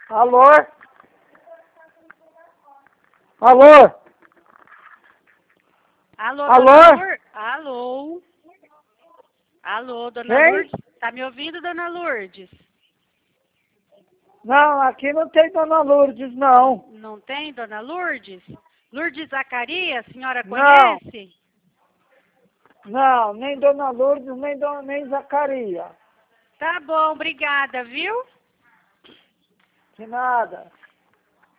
Alô? Alô? Alô, Alô? dona Lourdes? Alô? Alô, dona Quem? Lourdes? Tá me ouvindo, dona Lourdes? Não, aqui não tem Dona Lourdes, não. Não tem, dona Lourdes? Lourdes Zacarias, a senhora Não. conhece? Não, nem Dona Lourdes, nem Zacaria. Tá bom, obrigada, viu? De nada.